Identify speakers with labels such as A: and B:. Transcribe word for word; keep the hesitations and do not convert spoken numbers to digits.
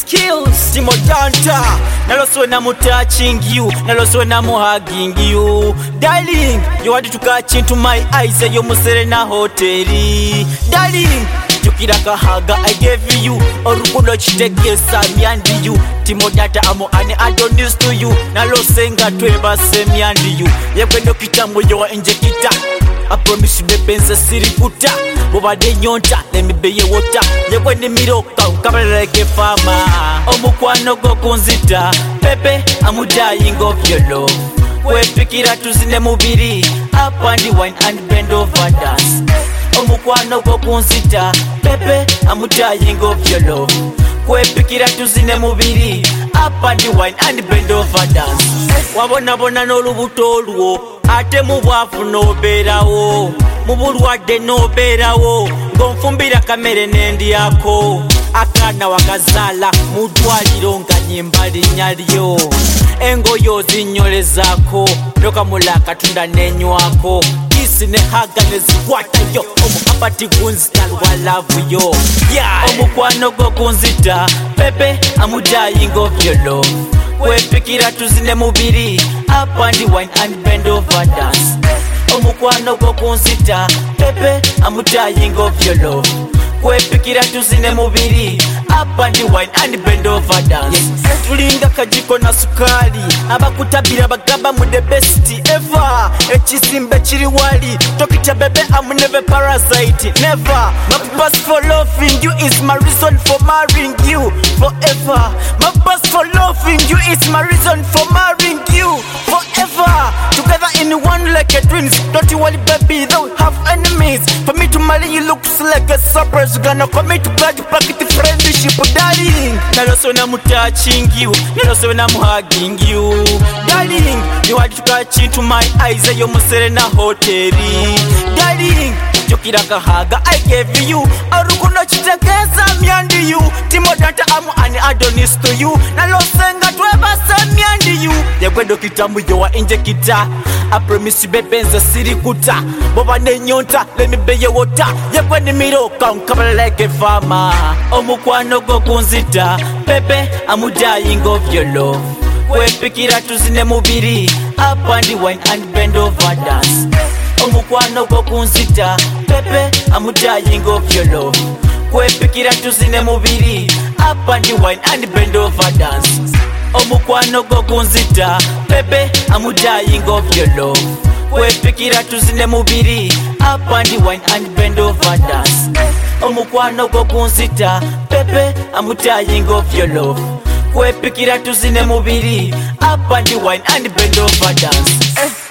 A: skills. Timo Danta, naloso when I'm touching you, naloso when I'm hugging you. Darling, you want to catch into my eyes, you muserena hoteli. Darling, jukira kahaga I gave you, orukundo chitegesa myandi you. Timo Danta amo ane Adonis to you, nalosenga tweba se myandi you. Yekwendo kitambo yo injekita, I promise you bebenza sirikuta. Bobade nyonta, let me be your water. Yekwende miroka, ukabala like a farmer. Omukwano go kunzita, Pepe, I'm dying of your love. We pick it up to zine mubiri, up on the wine and bend over dance. Omukwano go kunzita, Pepe, I'm dying of your love. We pick it up to zine mubiri, up on the wine and bend over dance. Wabona bona no lubutolwo, ate mubwafu no berawo. Mubulwadde no berawo, gonfumbira kamere nendi yako. Akana wakazala mudwaliro nga nyimba linnya lyo. Engoyo zinyolezako, noka mulaka tunda nenywako. Kisi ne haga ne zikwata yo, omukapati gunzita lwa love yo. Yeah, omukwano go gunzita, Pepe, I'm dying of your love. Wepikira tuzine mubiri, up on the wine and bend over dance. Omukwano go kunzita, Pepe, I'm dying of your love. Kwepikira tuzine mubiri, up on the wine and bend over dance. Tulinga kajiko na sukali, abakutabira bagaba mu the best ever. Echisimbe chiri wali, tokita bebe I'm never parasite, never. My purpose for loving you is my reason for marrying you forever. My purpose for loving you is my reason for marrying you forever. Together in one like a twins, don't you worry baby, don't have enemies. For me to marry you looks like a surprise. Gonna commit to blood packet friendship, darling. Naloso when I'm touching you, naloso when I'm hugging you. Darling, you want to catch into my eyes, you muserena hoteli. Darling, jukira kahaga I gave you, arukundo chitegeza myandi you. Timo Danta amu ane Adonis to you, nalosenga tweba se myandi you. Yekwendo kitambu yo wa injekita, I promise you bebenza sirikuta. Boba ne nyonta, let me be your water. Yekwende miroka, unkabala like a farmer. Omukwano go kunzita, Pepe, I'm dying of your love. Wepikira tuzine mubiri, up on the wine and bend over dance. Omukwano go kunzita, Pepe, I'm dying of your love. Wepikira tuzine mubiri, up on the wine and bend over dance. Omukwano go kunzita, Pepe, I'm dying of your love. Wepikira tuzine mubiri, up on the wine and bend over dance. Omukwano go kunzita, Pepe, I'm dying of your love. Wepikira tuzine mubiri, up on the wine and bend over dance.